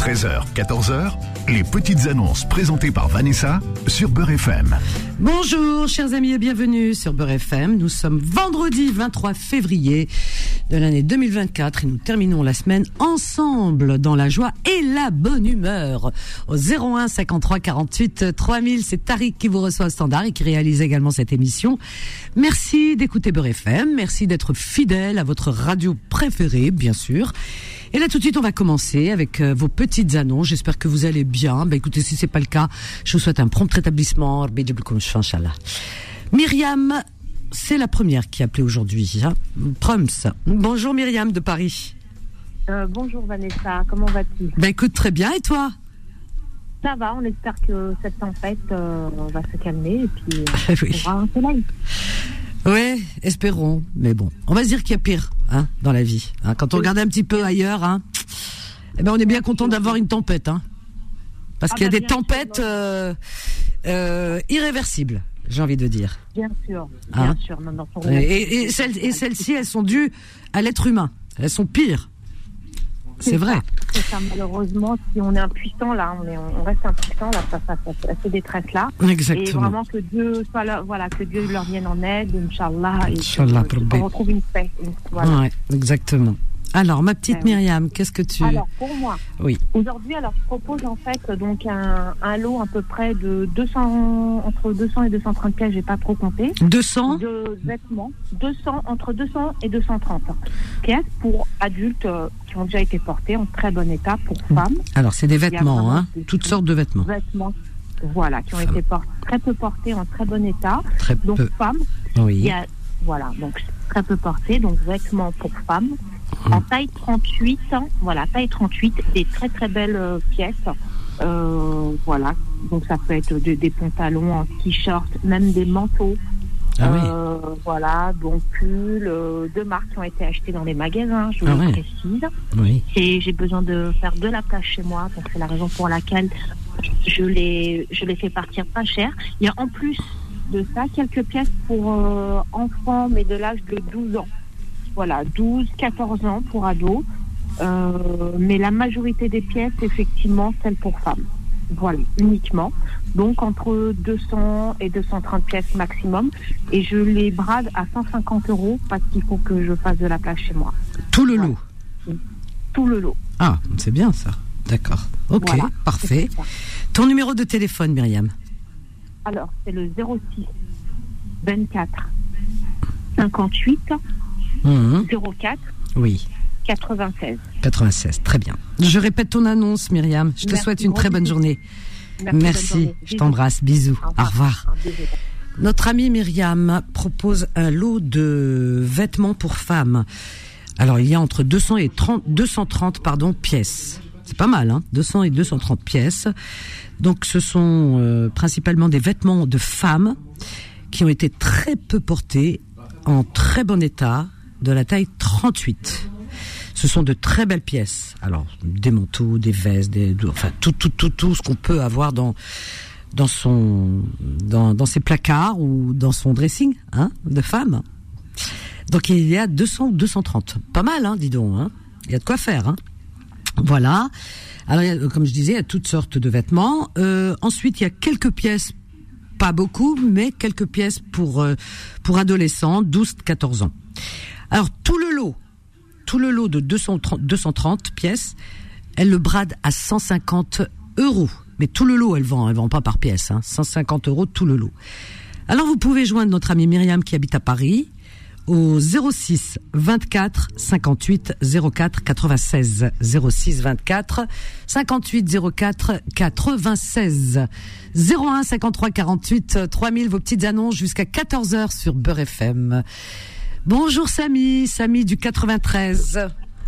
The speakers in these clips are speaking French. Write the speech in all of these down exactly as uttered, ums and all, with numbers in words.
treize heures, quatorze heures, les petites annonces présentées par Vanessa sur Beurre F M. Bonjour chers amis et bienvenue sur Beurre F M. Nous sommes vendredi vingt-trois février de l'année deux mille vingt-quatre et nous terminons la semaine ensemble dans la joie et la bonne humeur. Au zéro un cinquante-trois quarante-huit trois mille, c'est Tariq qui vous reçoit au standard et qui réalise également cette émission. Merci d'écouter Beurre F M, merci d'être fidèle à votre radio préférée bien sûr. Et là tout de suite on va commencer avec euh, vos petites annonces. J'espère que vous allez bien. Bah écoutez, si c'est pas le cas, je vous souhaite un prompt rétablissement. Myriam, c'est la première qui a appelé aujourd'hui. Hein. Proms. Bonjour Myriam de Paris. Euh, bonjour Vanessa, comment vas-tu? Bah écoute, très bien, et toi? Ça va, on espère que cette tempête euh, va se calmer et puis euh, oui. On aura un soleil. Ouais, espérons. Mais bon, on va se dire qu'il y a pire hein, dans la vie. Hein. Quand on oui. regarde un petit peu ailleurs, hein, eh ben on est bien content d'avoir une tempête. Hein, parce ah qu'il y a bah des tempêtes sûr, euh, euh, irréversibles, j'ai envie de dire. Bien sûr, bien hein sûr. Non, non, et, et, et, celles, et celles-ci, elles sont dues à l'être humain. Elles sont pires. C'est, c'est vrai. C'est ça, malheureusement, si on est impuissant, là, on, est, on reste impuissant là, face à ces détresses-là. Exactement. Et vraiment que Dieu soit là, voilà, que Dieu leur vienne en aide, Inch'Allah, et Inch'Allah, qu'on retrouve une paix. Voilà. Ouais, exactement. Alors, ma petite euh, Myriam, qu'est-ce que tu... Alors, pour moi, oui. Aujourd'hui, alors, je propose en fait donc un, un lot à peu près de deux cents, entre deux cents et deux cent trente pièces, j'ai pas trop compté. deux cents de vêtements, deux cents, entre deux cents et deux cent trente pièces pour adultes euh, qui ont déjà été portés en très bon état, pour femmes. Alors, c'est des vêtements, hein, des toutes sortes de vêtements. Vêtements, voilà, qui ont femmes. été portés, très peu portés en très bon état. Très donc, peu. femmes. Oui. Il y a, voilà, donc très peu portés, donc vêtements pour femmes. En taille trente-huit, voilà, taille trente-huit, des très très belles euh, pièces, euh, voilà, donc ça peut être de, des pantalons en t-shirt, même des manteaux, ah euh, oui. Voilà, donc pulls, euh, de marques qui ont été achetées dans les magasins, je vous ah le oui. précise, oui. et j'ai besoin de faire de la place chez moi, donc c'est la raison pour laquelle je les, je les fais partir pas cher. Il y a en plus de ça quelques pièces pour euh, enfants, mais de l'âge de douze ans. Voilà, douze, quatorze ans pour ados, euh, mais la majorité des pièces, effectivement, celles pour femmes. Voilà, uniquement. Donc, entre deux cents et deux cent trente pièces maximum. Et je les brade à cent cinquante euros parce qu'il faut que je fasse de la place chez moi. Tout le voilà. lot Tout le lot. Ah, c'est bien ça. D'accord. Ok, voilà, parfait. Ton numéro de téléphone, Myriam? Alors, c'est le zéro six vingt-quatre cinquante-huit Mmh. zéro quatre oui. quatre-vingt-seize. quatre-vingt-seize, très bien. Je répète ton annonce, Myriam. Je te Merci, souhaite une très bonne journée. Merci. Merci. Bonne journée. Je t'embrasse. Bisous. Au revoir. Au revoir. Notre amie Myriam propose un lot de vêtements pour femmes. Alors, il y a entre deux cents et trente, deux cent trente pardon, pièces. C'est pas mal, hein, deux cents et deux cent trente pièces. Donc, ce sont euh, principalement des vêtements de femmes qui ont été très peu portés, en très bon état, de la taille trente-huit. Ce sont de très belles pièces. Alors, des manteaux, des vestes, des, enfin, tout, tout, tout, tout ce qu'on peut avoir dans, dans son, dans, dans ses placards ou dans son dressing, hein, de femme. Donc, il y a deux cents ou deux cent trente. Pas mal, hein, dis donc, hein. Il y a de quoi faire, hein. Voilà. Alors, il y a, comme je disais, il y a toutes sortes de vêtements. Euh, ensuite, il y a quelques pièces, pas beaucoup, mais quelques pièces pour, euh, pour adolescents, douze à quatorze ans. Alors, tout le lot, tout le lot de deux cent trente, deux cent trente pièces, elle le brade à cent cinquante euros. Mais tout le lot, elle vend, elle vend pas par pièce, hein. cent cinquante euros tout le lot. Alors, vous pouvez joindre notre amie Myriam qui habite à Paris au zéro six vingt-quatre cinquante-huit zéro quatre quatre-vingt-seize. zéro six vingt-quatre cinquante-huit zéro quatre quatre-vingt-seize. zéro un cinquante-trois quarante-huit trois mille, vos petites annonces jusqu'à quatorze heures sur Beurre F M. Bonjour Samy, Samy du quatre-vingt-treize.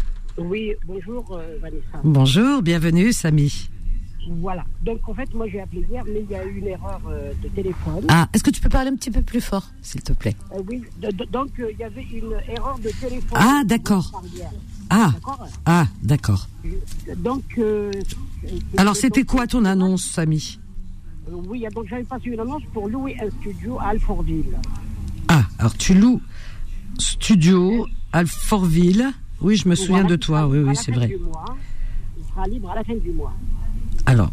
Oui, bonjour euh, Vanessa. Bonjour, bienvenue Samy. Voilà, donc en fait moi j'ai appelé hier mais il y a eu une erreur euh, de téléphone. Ah, est-ce que tu peux parler un petit peu plus fort s'il te plaît? euh, Oui, de, de, donc il euh, y avait une erreur de téléphone. Ah d'accord. Ah, d'accord. Ah d'accord. Donc euh, alors c'était quoi ton annonce Samy? euh, Oui, donc j'avais passé une annonce pour louer un studio à Alfortville. Ah, alors tu loues studio Alfortville. Oui, je me souviens voilà, de toi, oui, oui, c'est vrai. Mois, il sera libre à la fin du mois. Alors,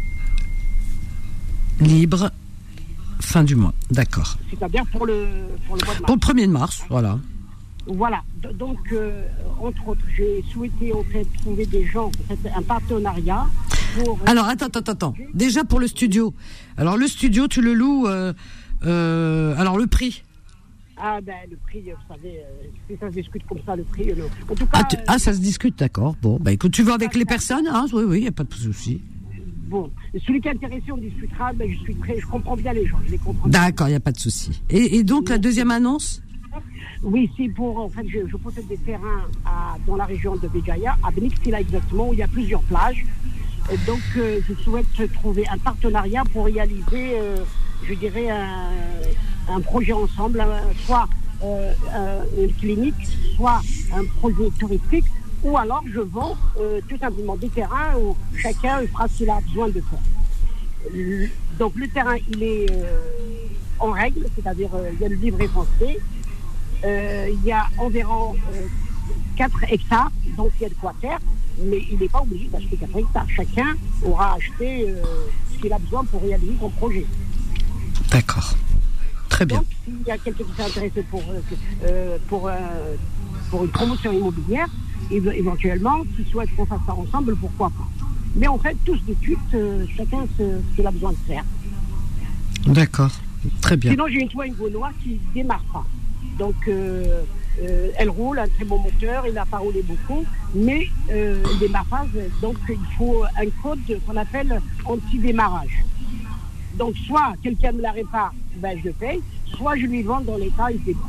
libre, fin du mois, d'accord. C'est-à-dire pour le, pour le mois de mars. Pour le premier de mars, voilà. Voilà, donc, euh, entre autres, j'ai souhaité en fait trouver des gens, en fait, un partenariat pour... Alors, attends, attends, attends. Déjà pour le studio. Alors, le studio, tu le loues... Euh, euh, alors, le prix. Ah, ben, le prix, vous savez, euh, si ça se discute comme ça, le prix, euh, non. En tout cas... Ah, tu, ah, ça se discute, d'accord. Bon, bah écoute, tu vas avec les personnes, hein? Oui, oui, il n'y a pas de souci. Bon, celui qui est intéressé, on discutera, ben, je suis très... Je comprends bien les gens, je les comprends. D'accord, il n'y a pas de souci. Et, et donc, la deuxième annonce? Oui, c'est pour, en fait, je, je possède des terrains à, dans la région de Béjaïa, à Benixila exactement, où il y a plusieurs plages. Et donc, euh, je souhaite trouver un partenariat pour réaliser, euh, je dirais, un, un projet ensemble, un, soit euh, un, une clinique, soit un projet touristique, ou alors je vends euh, tout simplement des terrains où chacun fera ce qu'il a besoin de faire. Le, donc, le terrain, il est euh, en règle, c'est-à-dire euh, il y a le livret foncier. Euh, il y a environ euh, quatre hectares, donc il y a de quoi faire, mais il n'est pas obligé d'acheter quatre hectares. Chacun aura acheté euh, ce qu'il a besoin pour réaliser son projet. D'accord. Très bien. Donc, s'il y a quelqu'un qui s'est intéressé pour, euh, pour, euh, pour une promotion immobilière, éventuellement, s'il souhaite qu'on fasse ça ensemble, pourquoi pas. Mais en fait, tous de suite, euh, chacun ce, ce qu'il a besoin de faire. D'accord. Très bien. Sinon, j'ai une Twingo noire qui ne démarre pas. Donc, euh, euh, elle roule, un très bon moteur, il n'a pas roulé beaucoup, mais euh, le démarrage, donc il faut un code qu'on appelle anti-démarrage. Donc, soit quelqu'un me la répare, ben je paye, soit je lui vends dans l'état, il démarre.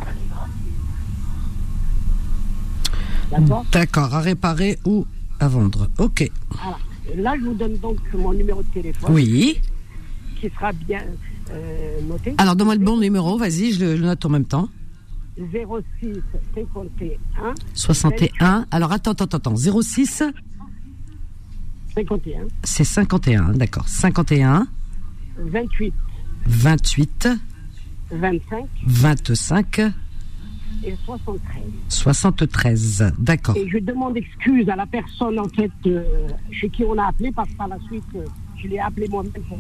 D'accord ? D'accord, à réparer ou à vendre. Ok. Voilà. Là, je vous donne donc mon numéro de téléphone. Oui. Qui sera bien euh, noté. Alors, donne-moi le bon numéro, vas-y, je le, je le note en même temps. zéro six cinquante et un soixante et un. Alors, attends, attends, attends. zéro six cinquante et un. C'est cinquante et un, d'accord. cinquante et un. vingt-huit. vingt-huit. vingt-cinq. vingt-cinq. Et soixante-treize. soixante-treize, d'accord. Et je demande excuse à la personne, en fait, euh, chez qui on a appelé, parce que par la suite, euh, je l'ai appelé moi-même. Pour...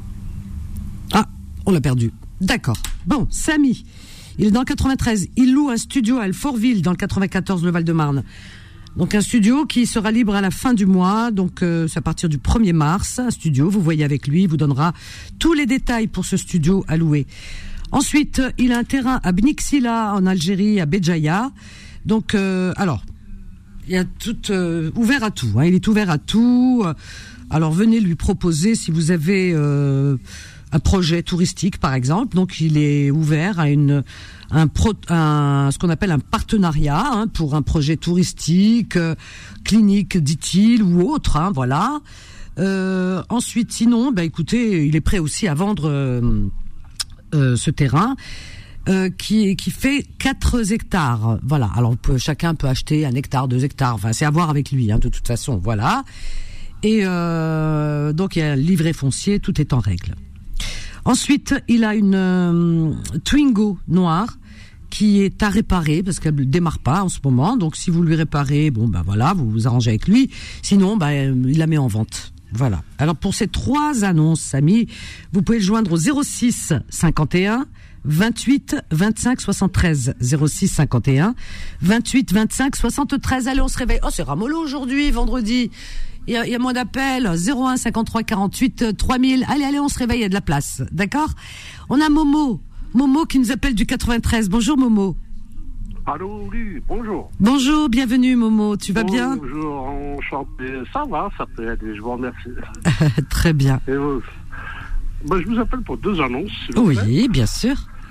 Ah, on l'a perdu. D'accord. Bon, Samy. Il est dans le quatre-vingt-treize. Il loue un studio à Alfortville, dans le quatre-vingt-quatorze, le Val-de-Marne. Donc, un studio qui sera libre à la fin du mois. Donc, euh, c'est à partir du premier mars. Un studio, vous voyez avec lui, il vous donnera tous les détails pour ce studio à louer. Ensuite, il a un terrain à Benixila, en Algérie, à Béjaïa. Donc, euh, alors, il y a tout euh, ouvert à tout. Hein, il est ouvert à tout. Alors, venez lui proposer si vous avez... Euh, un projet touristique, par exemple. Donc, il est ouvert à une, un, pro, un ce qu'on appelle un partenariat hein, pour un projet touristique, euh, clinique, dit-il, ou autre. Hein, voilà. Euh, ensuite, sinon, bah, écoutez, il est prêt aussi à vendre euh, euh, ce terrain euh, qui, qui fait quatre hectares. Voilà. Alors, peut, chacun peut acheter un hectare, deux hectares. Enfin, c'est à voir avec lui, hein, de toute façon. Voilà. Et euh, donc, il y a un livret foncier, tout est en règle. Ensuite, il a une euh, Twingo noire qui est à réparer parce qu'elle ne démarre pas en ce moment. Donc, si vous lui réparez, bon ben voilà, vous vous arrangez avec lui. Sinon, ben il la met en vente. Voilà. Alors pour ces trois annonces, Samy, vous pouvez le joindre au zéro six cinquante et un vingt-huit vingt-cinq soixante-treize. zéro six cinquante et un vingt-huit vingt-cinq soixante-treize. Allez, on se réveille. Oh, c'est ramollo aujourd'hui, vendredi. Il y a, il y a moins d'appels. zéro un cinquante-trois quarante-huit trois mille. Allez, allez, on se réveille, il y a de la place. D'accord? On a Momo. Momo qui nous appelle du quatre-vingt-treize. Bonjour, Momo. Allô, oui, bonjour. Bonjour, bienvenue, Momo. Tu vas bonjour, bien? Bonjour, enchanté. Ça va, ça peut aller, je vous remercie. Très bien. Et vous? Ben, je vous appelle pour deux annonces. Oui, plaît. Bien sûr.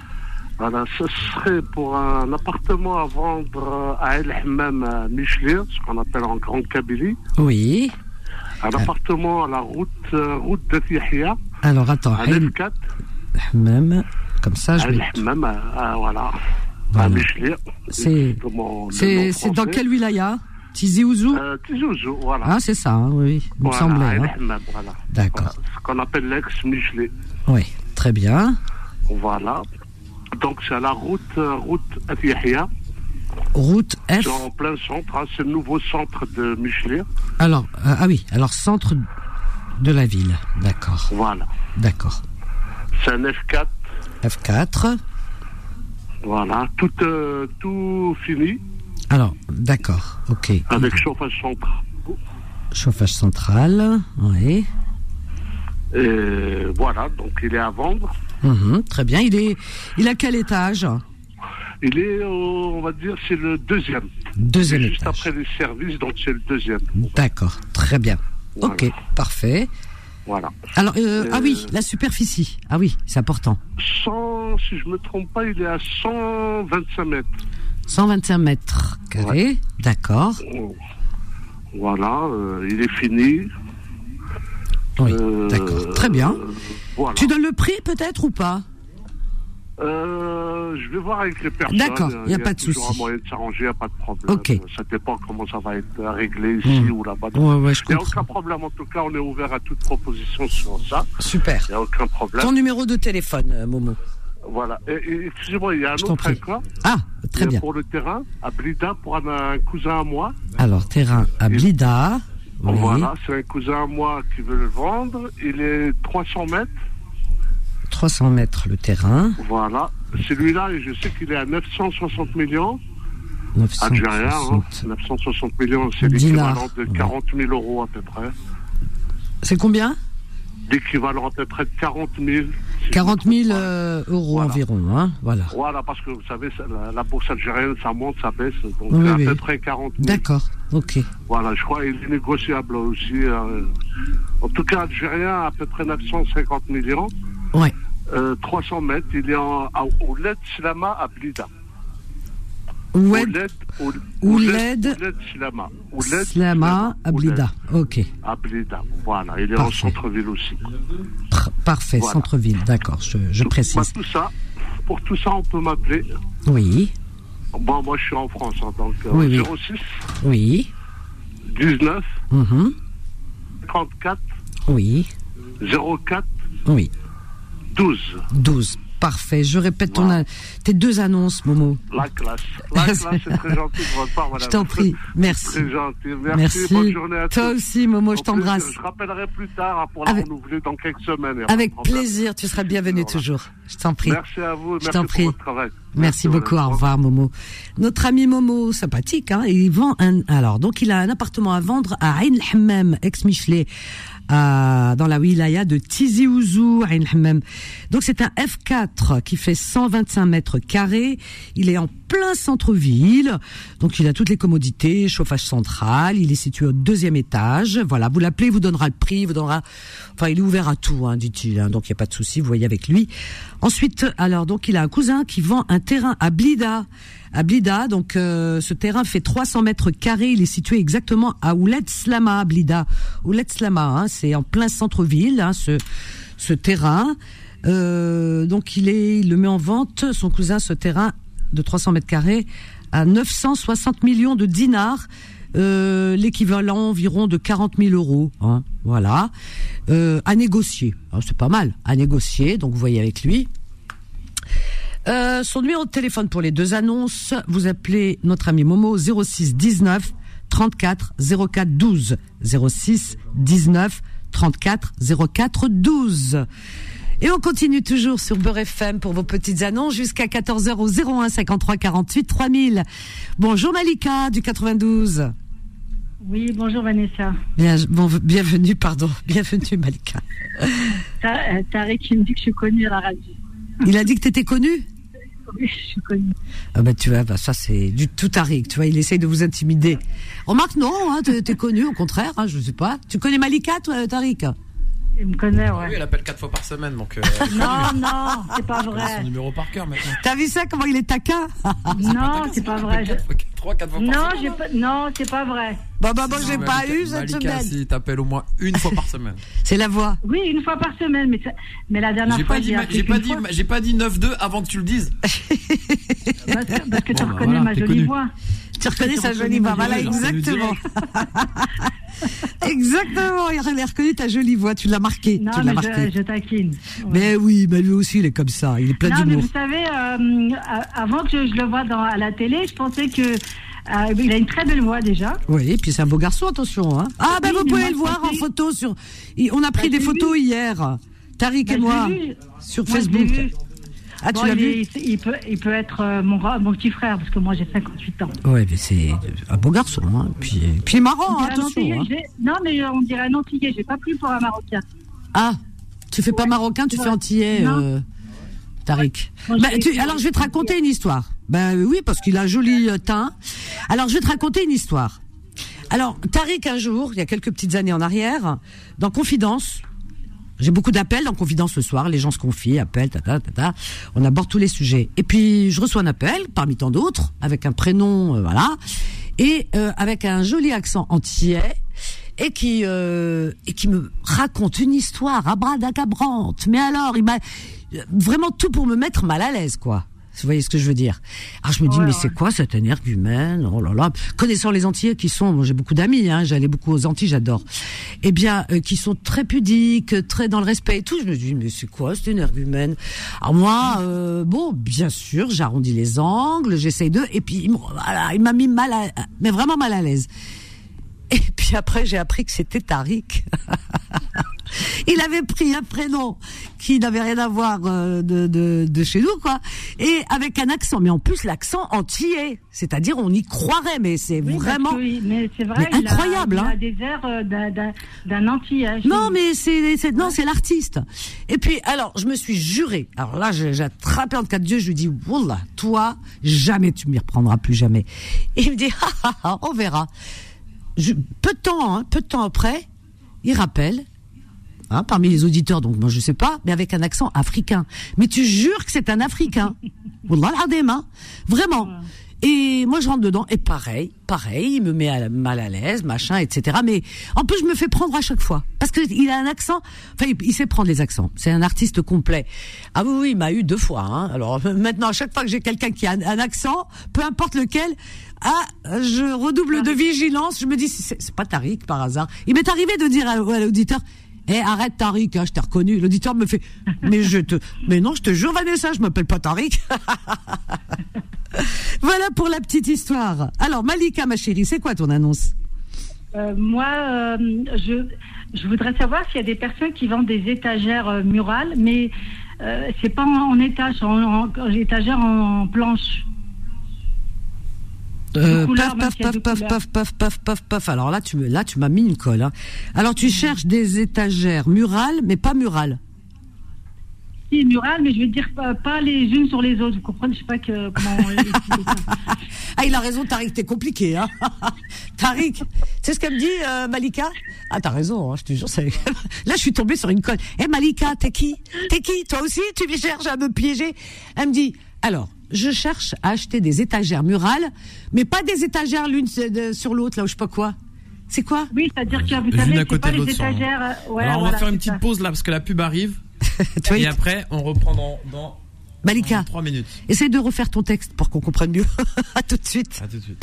Voilà, ce serait pour un appartement à vendre à El Hammam, à Michelir, ce qu'on appelle en Grande Kabylie. Oui. Un euh. appartement à la route, euh, route de Yahya. Alors, attends. À F quatre. Hammam, comme ça, je vais... vais... Hammam, à, à, voilà. voilà. À Michelir. C'est, c'est, c'est dans quel wilaya? Tizi Ouzou euh, Tizi Ouzou, voilà. Ah, c'est ça, hein, oui, il me voilà, semblait. À hein. Hammam, voilà. D'accord. Voilà, ce qu'on appelle l'ex-Michelir. Oui, très bien. Voilà. Donc, c'est à la route, route Yahya. Route F. C'est en plein centre, hein, c'est le nouveau centre de Michelir. Alors, euh, ah oui, alors centre de la ville, d'accord. Voilà. D'accord. C'est un F quatre. F quatre. Voilà, tout, euh, tout fini. Alors, d'accord, ok. Avec mmh. chauffage central. Chauffage central, oui. Et voilà, donc il est à vendre. Mmh, très bien, il est, il a quel étage ? Il est, au, on va dire, c'est le deuxième. Deuxième juste étage. Juste après les services, donc c'est le deuxième. D'accord, très bien. Voilà. Ok, parfait. Voilà. Alors, euh, euh, ah oui, la superficie. Ah oui, c'est important. cent, si je me trompe pas, il est à cent vingt-cinq mètres. cent vingt-cinq mètres carrés, ouais. D'accord. Voilà, euh, il est fini. Oui, euh, d'accord, très bien. Euh, voilà. Tu donnes le prix peut-être ou pas ? Euh, je vais voir avec les personnes. D'accord, il n'y a, a pas de souci. Il y aura moyen de s'arranger, il n'y a pas de problème. Ok. Ça dépend comment ça va être réglé ici mmh. ou là-bas. Ouais, ouais, il n'y a aucun problème. En tout cas, on est ouvert à toute proposition sur ça. Super. Il n'y a aucun problème. Ton numéro de téléphone, euh, Momo. Voilà. Et, et, excusez-moi, il y a un je autre cas. Ah, très bien. Pour le terrain, à Blida, pour un, un cousin à moi. Alors, terrain à Blida. Et, oui. Voilà, c'est un cousin à moi qui veut le vendre. Il est trois cents mètres. trois cents mètres le terrain. Voilà. Celui-là, je sais qu'il est à neuf cent soixante millions. neuf cent soixante. Algérien, hein. neuf cent soixante millions, c'est l'équivalent de quarante mille euros à peu près. C'est combien ? L'équivalent à peu près de quarante mille. Si quarante mille euh, euros voilà. environ, hein, voilà. Voilà, parce que vous savez, la, la bourse algérienne, ça monte, ça baisse, donc oui, c'est à oui. peu près quarante mille. D'accord, ok. Voilà, je crois qu'il est négociable aussi. Euh, en tout cas, algérien, à peu près neuf cent cinquante millions. Ouais. Euh, trois cents mètres, il est en, à, au L E D Slama à Blida. Ouled Ouled Slama. Slama à Blida. Ok. À Blida. Voilà, il est Parfait. en centre-ville aussi. Parfait, voilà. Centre-ville, d'accord, je, je tout, précise. Bah, tout ça, pour tout ça, on peut m'appeler. Oui. Bon, moi, je suis en France, hein, donc euh, oui, oui. zéro six. Oui. dix-neuf. Mm-hmm. trente-quatre. Oui. zéro quatre. Oui. douze. douze. Parfait. Je répète voilà. ton, tes deux annonces, Momo. La classe. La classe, c'est très gentil de votre part, madame. Je t'en prie. Merci. Très gentil. Merci. Merci. Bonne journée à toi tous. aussi, Momo, je en t'embrasse. Plus, je rappellerai plus tard pour la avec... renouveler dans quelques semaines. Avec plaisir. Tu seras bienvenue voilà. toujours. Je t'en prie. Merci à vous. Je merci t'en prie. pour votre travail. Merci, merci beaucoup. Au revoir, Momo. Notre ami Momo, sympathique, hein, il vend un, alors, donc il a un appartement à vendre à Ain el-Hammam, ex-Michelet. Euh, dans la wilaya de Tizi Ouzou, Ain el-Hammam. Donc c'est un F quatre qui fait cent vingt-cinq mètres carrés. Il est en plein centre-ville. Donc il a toutes les commodités, chauffage central. Il est situé au deuxième étage. Voilà, vous l'appelez, il vous donnera le prix, il vous donnera. Enfin, il est ouvert à tout, hein, dit-il. Hein, donc il n'y a pas de souci, vous voyez avec lui. Ensuite, alors donc il a un cousin qui vend un terrain à Blida. À Blida, donc euh, ce terrain fait trois cents mètres carrés. Il est situé exactement à Ouled Slama, à Blida. Ouled Slama, hein, c'est en plein centre-ville, hein, ce ce terrain. Euh, donc il est, il le met en vente, son cousin, ce terrain de trois cents mètres carrés, à neuf cent soixante millions de dinars, euh, l'équivalent environ de quarante mille euros. Hein, voilà, euh, à négocier. Alors, c'est pas mal, à négocier. Donc vous voyez avec lui. Euh, son numéro de téléphone pour les deux annonces, vous appelez notre ami Momo zéro six dix-neuf trente-quatre zéro quatre douze zéro six dix-neuf trente-quatre zéro quatre douze. Et on continue toujours sur Beurre F M pour vos petites annonces jusqu'à quatorze heures au zéro un cinquante-trois quarante-huit trois mille. Bonjour Malika du quatre-vingt-douze. Oui, bonjour Vanessa. Bien, bon, bienvenue, pardon, bienvenue Malika. Tariq qui me dit que je suis connue à la radio. Il a dit que tu étais connue ? Oui, je suis connue. Ah bah tu vois, bah ça c'est du tout Tariq, tu vois, il essaye de vous intimider. Remarque, non, hein, t'es, t'es connue, au contraire, hein, je sais pas. Tu connais Malika, toi, Tariq ? Il me connaît, ouais. Oui, elle appelle quatre fois par semaine, donc... Euh, non, non, c'est pas vrai. Son numéro par cœur, maintenant. T'as vu ça, comment il est taquin ? Non, pas c'est pas vrai. trois, quatre fois par non, semaine. J'ai pas, non, c'est pas vrai. Bah, bah, bon, j'ai non, pas Malika, eu cette Malika, semaine. Si t'appelles au moins une fois par semaine. C'est la voix. Oui, une fois par semaine, mais, ça, mais la dernière j'ai fois, pas dit, j'ai, j'ai pas dit, j'ai pas dit neuf deux avant que tu le dises. Parce que, parce que bon, tu bah, reconnais voilà, ma jolie connu. voix. Tu reconnais sa jolie voix, voilà, genre, exactement. Exactement, il a reconnu ta jolie voix, tu l'as marqué. Non, tu l'as mais marqué. je, je taquine. Ouais. Mais oui, mais lui aussi, il est comme ça, il est plein Non, mais d'humour. vous savez, euh, avant que je, je le voie dans, à la télé, je pensais que euh, il a une très belle voix déjà. Oui, et puis c'est un beau garçon, attention. Hein. Ah, ben Oui, vous mais pouvez moi, le je voir en pensais- photo sur. On a pris Bah, des je l'ai photos vu. hier, Tariq Bah, et je moi, l'ai vu. sur Moi, je Facebook. l'ai vu. Ah, tu Bon, l'as il, vu est- il peut, il peut être euh, mon, ra- mon petit frère, parce que moi j'ai cinquante-huit ans. Ouais, mais c'est un beau garçon. Hein. Puis, puis marrant, On hein, dirait un attention. Antillais, Hein. j'ai- Non, mais on dirait un Antillais, j'ai pas pris pour un Marocain. Ah, tu fais pas Ouais. marocain, tu Ouais. fais antillais, Non. euh, Tariq. Moi, Bah, j'ai tu- été- alors je vais te raconter une histoire. Ben oui, parce qu'il a un joli euh, teint. Alors je vais te raconter une histoire. Alors Tariq, un jour, il y a quelques petites années en arrière, dans Confidence, j'ai beaucoup d'appels dans Confidence le soir, les gens se confient, appellent, tata, tata, on aborde tous les sujets. Et puis je reçois un appel, parmi tant d'autres, avec un prénom, euh, voilà, et euh, avec un joli accent antillais, et qui euh, et qui me raconte une histoire abracadabrante. Mais alors, il m'a vraiment tout pour me mettre mal à l'aise, quoi. Vous voyez ce que je veux dire? Alors je me dis, Ouais, mais ouais. c'est quoi cet énergumène? Oh là là. Connaissant les Antillais qui sont, moi j'ai beaucoup d'amis, hein, j'allais beaucoup aux Antilles, j'adore. Eh bien, euh, qui sont très pudiques, très dans le respect et tout. Je me dis, mais c'est quoi cet énergumène? Alors moi, euh, bon, bien sûr, j'arrondis les angles, j'essaye de, et puis il me- voilà, il m'a mis mal à, mais vraiment mal à l'aise. Et puis après, j'ai appris que c'était Tariq. Il avait pris un prénom qui n'avait rien à voir euh, de, de, de chez nous, quoi. Et avec un accent, mais en plus l'accent antillais. C'est-à-dire, on y croirait, mais c'est Oui, vraiment... parce que, mais c'est vrai, Mais il a- incroyable, il a, hein. des airs euh, d'un- d'un d'un Antillais. Non, mais c'est, c'est non, c'est l'artiste. Et puis, alors, je me suis juré. Alors là, j'ai j'ai attrapé entre quatre dieux. Je lui dis, wallah, toi, jamais tu m'y reprendras plus jamais. Et il me dit, ah, ah, ah, on verra. Je, peu de temps, hein, peu de temps après, il rappelle. Hein, parmi les auditeurs, donc moi je sais pas, mais avec un accent africain. Mais tu jures que c'est un Africain. Wallah al-azim, hein. Vraiment. Et moi je rentre dedans et pareil, pareil, il me met à la- mal à l'aise, machin, et cetera. Mais en plus je me fais prendre à chaque fois parce que il a un accent. Enfin, il, il sait prendre les accents. C'est un artiste complet. Ah oui, oui, il m'a eu deux fois. Hein. Alors maintenant, à chaque fois que j'ai quelqu'un qui a un, un accent, peu importe lequel, ah, je redouble de vigilance. Je me dis, c'est, c'est pas Tariq par hasard. Il m'est arrivé de dire à, à l'auditeur. Eh, arrête Tariq, hein, je t'ai reconnu. L'auditeur me fait, mais je te, mais non, je te jure Vanessa, je m'appelle pas Tariq. Voilà pour la petite histoire. Alors Malika, ma chérie, c'est quoi ton annonce? Euh, moi, euh, je, je voudrais savoir s'il y a des personnes qui vendent des étagères euh, murales, mais euh, c'est pas en, en étage, en, en, en étagères en planche. Euh, couleurs, paf, même paf, s'il y a paf, deux paf, couleurs. paf, paf, paf, paf, paf. Alors là, tu me, là, tu m'as mis une colle. Hein. Alors tu cherches des étagères murales, mais pas murales. Si, murales, mais je veux dire pas, pas les unes sur les autres. Vous comprenez? Je sais pas que, comment on explique ça. Ah, il a raison, Tariq, t'es compliqué, hein. Tariq, tu sais ce qu'elle me dit, euh, Malika? Ah, t'as raison, hein, je te jure, c'est... Là, je suis tombée sur une colle. Eh, Malika, t'es qui? T'es qui? Toi aussi, tu me cherches à me piéger? Elle me dit, alors, je cherche à acheter des étagères murales, mais pas des étagères l'une sur l'autre, là, ou je sais pas quoi. C'est quoi? Oui, c'est-à-dire que vous L'une savez, à c'est côté pas de les l'autre, sans- étagères. euh, ouais, Alors on va voilà, faire une c'est petite ça. pause là parce que la pub arrive. Tu vois, Et après, on reprend dans, dans, Malika, dans trois minutes. essaye de refaire ton texte pour qu'on comprenne mieux. À tout de suite. À tout de suite.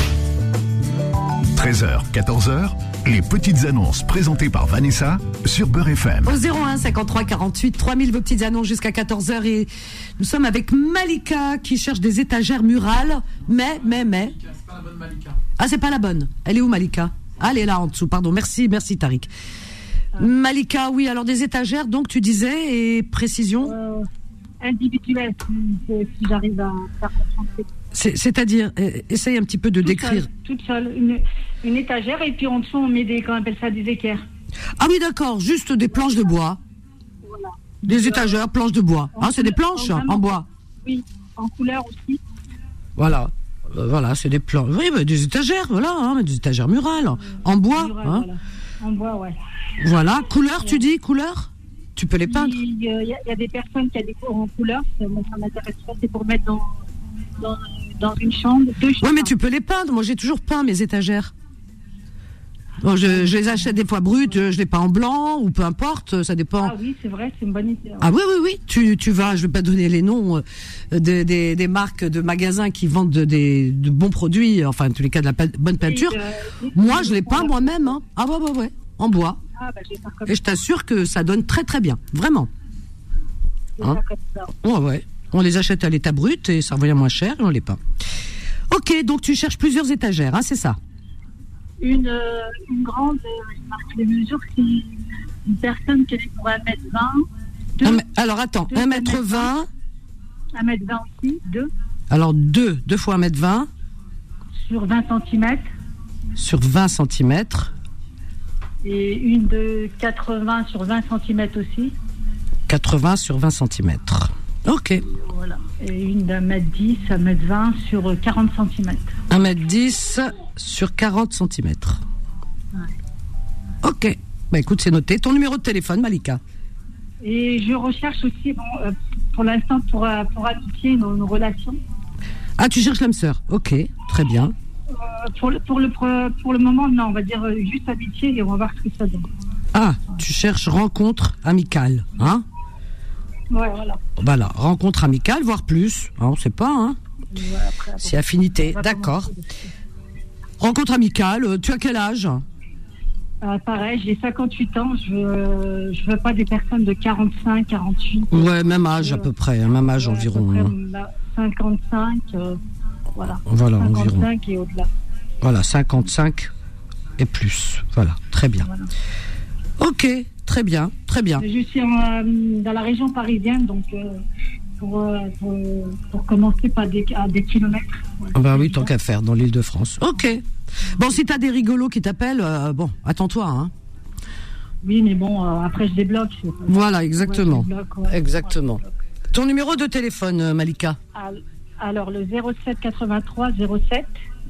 treize heures, quatorze heures, les petites annonces présentées par Vanessa sur Beurre F M. Au zéro un cinquante-trois quarante-huit trois mille, vos petites annonces jusqu'à quatorze heures, et nous sommes avec Malika qui cherche des étagères murales, mais, mais, mais. C'est pas la bonne Malika. Ah, c'est pas la bonne. Elle est où, Malika? Ah, elle est là en dessous, pardon. Merci, merci Tariq. Malika, oui, alors des étagères, donc tu disais, et précision, Euh, individuel, si, si j'arrive à faire comprendre. c'est, c'est-à-dire, euh, essaye un petit peu de Toute décrire. seule, toute seule, une, une étagère, et puis en dessous, on met des, comment on appelle ça, des équerres. Ah oui, d'accord, juste des planches de bois. Voilà. Des étagères, planches de bois. Ah, c'est des planches en- en bois. Oui, en couleur aussi. Voilà. Euh, voilà, c'est des planches. Oui, mais des étagères, voilà, hein, des étagères murales. En bois, Murale, hein. voilà. En bois, ouais. Voilà, couleur, tu dis, couleur? Tu peux les peindre? Il y, a, il y a des personnes qui ont des cours en couleur, ça, moi, ça m'intéresse pas, c'est pour mettre dans, dans, dans une chambre, deux chambres. Oui, mais tu peux les peindre. Moi, j'ai toujours peint mes étagères. Bon, je, je les achète des fois brutes, je les peins en blanc, ou peu importe, ça dépend. Ah oui, c'est vrai, c'est une bonne idée. Ouais. Ah oui, oui, oui. Tu, tu vas, je vais pas donner les noms euh, de- des, des marques de magasins qui vendent de, des, de bons produits, enfin, en tous les cas, de la pe- bonne peinture. Et, euh, Moi, je les peins moi-même. Hein. Ah ouais, ouais, ouais. en bois. Ah, bah, je vais faire comme Et je t'assure que ça donne très très bien, vraiment. je vais Hein faire comme ça. Ouais, ouais. On les achète à l'état brut et ça revient moins cher et on les peint. Ok, donc tu cherches plusieurs étagères, hein, c'est ça? Une, euh, une grande, euh, je marque les mesures, c'est une personne qui est pour un mètre vingt. Deux, Un mè- Alors attends, deux un mètre vingt, un mètre vingt aussi, deux, alors deux, deux fois un mètre vingt sur vingt centimètres. sur vingt centimètres, Et une de quatre-vingts sur vingt centimètres aussi. quatre-vingts sur vingt centimètres. Ok. Voilà. Et une d'un mètre dix, un mètre vingt sur quarante centimètres. un mètre dix sur quarante centimètres. Ouais. Ok. Bah écoute, c'est noté. Ton numéro de téléphone, Malika? Et je recherche aussi, bon, euh, pour l'instant, pour, euh, pour appliquer une, une relation. Ah, tu cherches l'âme sœur. Ok, très bien. Euh, pour, le, pour, le, pour le moment, non, on va dire euh, juste amitié et on va voir ce que ça donne. Ah, tu cherches rencontre amicale, hein? Ouais, voilà. Voilà, rencontre amicale, voire plus. Hein, on sait pas, hein? Ouais, après, bon, C'est affinité, on va d'accord. commencer dessus. Rencontre amicale, euh, tu as quel âge? Euh, pareil, j'ai cinquante-huit ans, je veux, je veux pas des personnes de quarante-cinq, quarante-huit. Ouais, même âge à peu près, hein, même âge Ouais, environ. à peu hein. près, là, cinquante-cinq, euh, voilà. Voilà, environ. cinquante-cinq et au-delà. Voilà, cinquante-cinq et plus. Voilà, très bien. Voilà. Ok, très bien, très bien. Je suis en, euh, dans la région parisienne, donc euh, pour, euh, pour, pour commencer par des, à des kilomètres. Ouais, Ah bah oui, c'est tant bien. qu'à faire, dans l'Île-de-France. Ok. Bon, si t'as des rigolos qui t'appellent, euh, bon, attends-toi, hein. Oui, mais bon, euh, après je débloque. c'est pas- Voilà, exactement. Ouais, je débloque, ouais. Exactement. Ouais, je débloque. Ton numéro de téléphone, euh, Malika? Al- Alors, le zéro sept quatre-vingt-trois zéro sept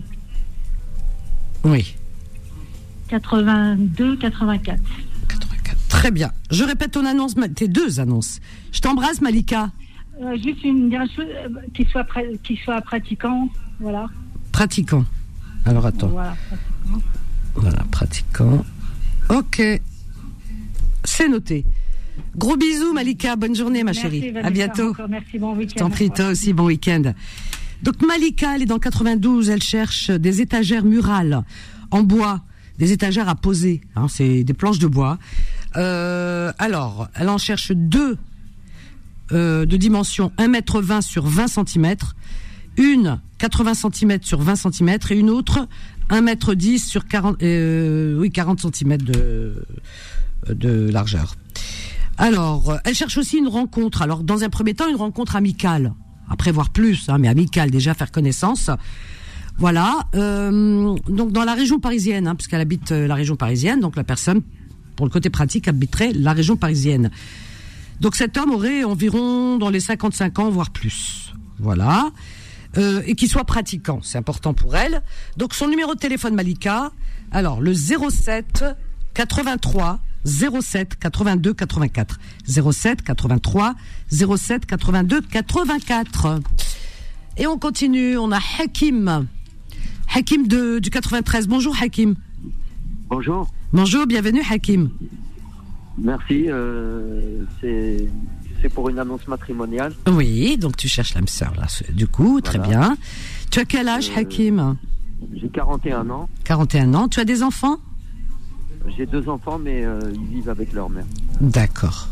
Oui. quatre-vingt-deux quatre-vingt-quatre. quatre-vingt-quatre. Très bien. Je répète ton annonce, ma- tes deux annonces. Je t'embrasse, Malika. Euh, juste une dernière chose, euh, qu'il soit, pra- qu'il soit pratiquant, voilà. Pratiquant. Alors attends. Voilà, pratiquant. Voilà, pratiquant. Ok. C'est noté. Gros bisous, Malika. Bonne journée, ma Merci, chérie. Vanessa, À bientôt. encore. Merci, bon week-end. Je t'en prie, toi aussi, bon week-end. Donc Malika, elle est dans quatre-vingt-douze, elle cherche des étagères murales en bois, des étagères à poser, hein, c'est des planches de bois. Euh, alors, elle en cherche deux euh, de dimension un mètre vingt sur vingt centimètres, une quatre-vingts centimètres sur vingt centimètres et une autre un mètre dix sur quarante, euh, oui, quarante centimètres de, de largeur. Alors, elle cherche aussi une rencontre. Alors, dans un premier temps, une rencontre amicale. Après, voir plus, hein, mais amicale, déjà, faire connaissance. Voilà. Euh, donc, dans la région parisienne, hein, puisqu'elle habite euh, la région parisienne, donc la personne, pour le côté pratique, habiterait la région parisienne. Donc, cet homme aurait environ dans les cinquante-cinq ans, voire plus. Voilà. Euh, et qu'il soit pratiquant, c'est important pour elle. Donc, son numéro de téléphone, Malika, alors, le zéro sept quatre-vingt-trois zéro sept quatre-vingt-deux quatre-vingt-quatre zéro sept quatre-vingt-trois zéro sept quatre-vingt-deux quatre-vingt-quatre. Et on continue, on a Hakim Hakim de, du quatre-vingt-treize. Bonjour Hakim. Bonjour. Bonjour, bienvenue Hakim. Merci, euh, c'est c'est pour une annonce matrimoniale. Oui, donc tu cherches l'âme sœur là, du coup, très Voilà. bien. Tu as quel âge Euh, Hakim? J'ai quarante et un ans, quarante et un ans. Tu as des enfants? j'ai deux enfants mais euh, ils vivent avec leur mère. D'accord.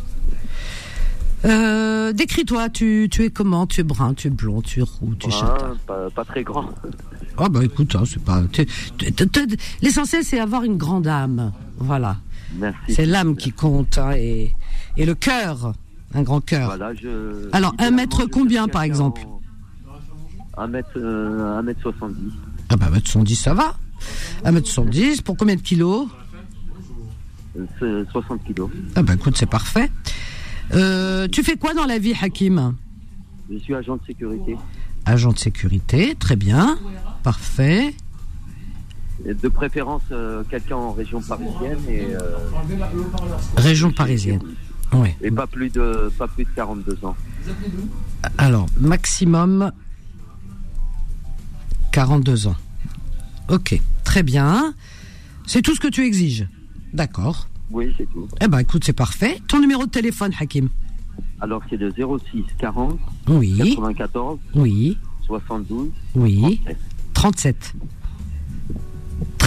Euh, décris-toi, tu, tu es comment? Tu es brun, tu es blond, tu es roux, tu es Voilà, châtain. pas, pas très grand. Ah bah écoute, hein, c'est pas. t'es- t'es- t'es- L'essentiel c'est avoir une grande âme, voilà. Merci. C'est l'âme qui compte hein, et et le cœur, un grand cœur. Voilà, je, Alors, un idéalement, mètre je combien, cherche par quelqu'un exemple? en- Un mètre, euh, un mètre soixante-dix. Ah bah un mètre soixante-dix ça va. un mètre soixante-dix pour combien de kilos? Euh, c'est soixante kilos. Ah bah écoute, c'est parfait. Euh, tu fais quoi dans la vie, Hakim? Je suis agent de sécurité. Agent de sécurité, très bien, parfait. Et de préférence, euh, quelqu'un en région parisienne et, euh, Région parisienne. Oui. et pas plus de pas plus de quarante-deux ans. Alors, maximum quarante-deux ans. Ok, très bien. C'est tout ce que tu exiges. D'accord. Oui, c'est tout. Eh ben, écoute, c'est parfait. Ton numéro de téléphone, Hakim? Alors c'est le zéro six quarante Oui, quatre-vingt-quatorze oui, soixante-douze oui. trente-sept. trente-sept.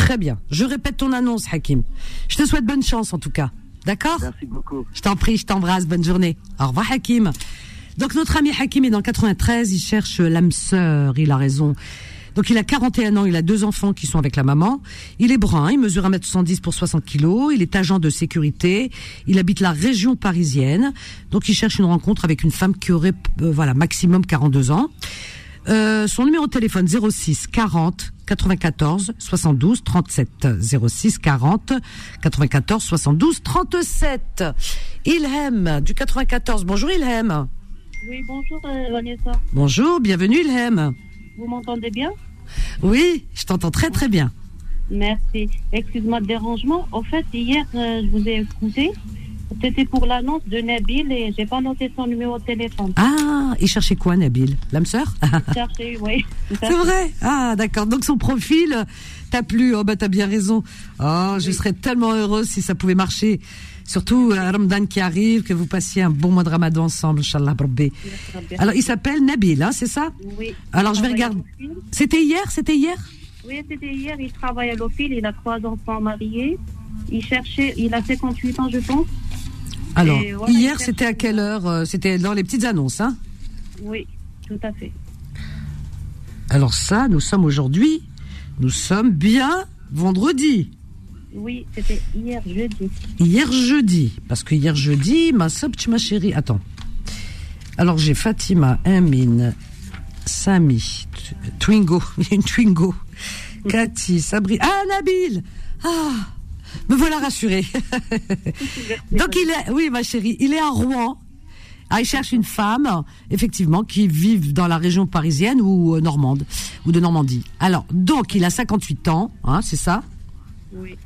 Très bien. Je répète ton annonce, Hakim. Je te souhaite bonne chance, en tout cas. D'accord ? Merci beaucoup. Je t'en prie, je t'embrasse. Bonne journée. Au revoir, Hakim. Donc, notre ami Hakim est dans le quatre-vingt-treize. Il cherche l'âme sœur. Il a raison. Donc, il a quarante et un ans. Il a deux enfants qui sont avec la maman. Il est brun. Il mesure un mètre soixante-dix pour soixante kilos. Il est agent de sécurité. Il habite la région parisienne. Donc, il cherche une rencontre avec une femme qui aurait, euh, voilà, maximum quarante-deux ans. Euh, son numéro de téléphone zéro six quarante quatre-vingt-quatorze soixante-douze trente-sept zéro six quarante quatre-vingt-quatorze soixante-douze trente-sept. Ilham du quatre-vingt-quatorze. Bonjour Ilham. Oui, bonjour euh, Vanessa. Bonjour, bienvenue Ilham. Vous m'entendez bien? Oui, je t'entends très très bien. Merci. Excuse-moi de dérangement. En fait, hier, euh, je vous ai écouté. C'était pour l'annonce de Nabil et j'ai pas noté son numéro de téléphone. Ah, il cherchait quoi Nabil? L'âme sœur? Il cherchait, oui. C'est vrai? Ah, d'accord. Donc son profil t'a plu. Oh, bah t'as bien raison. Oh, je oui. serais tellement heureuse si ça pouvait marcher. Surtout euh, Ramadan qui arrive, que vous passiez un bon mois de Ramadan ensemble, Inch'Allah. Alors, il s'appelle Nabil, hein, c'est ça? Oui. Alors, je vais regarder. C'était hier? C'était hier? Oui, c'était hier. Il travaille à l'Ofil. Il a trois enfants mariés. Il cherchait, il a cinquante-huit ans, je pense. Alors, voilà, hier, c'était à quelle heure? C'était dans les petites annonces, hein? Oui, tout à fait. Alors ça, nous sommes aujourd'hui, nous sommes bien vendredi. Oui, c'était hier jeudi. Hier jeudi, parce que hier jeudi, ma sobche, ma chérie, attends. Alors j'ai Fatima, Amine, Samy, Twingo, une Twingo, Cathy, Sabri, ah Nabil, ah. Me voilà rassurée. Donc il est, oui ma chérie, il est à Rouen. Ah, il cherche une femme, effectivement, qui vive dans la région parisienne ou euh, normande, ou de Normandie. Alors, donc il a cinquante-huit ans, hein, c'est ça? Oui.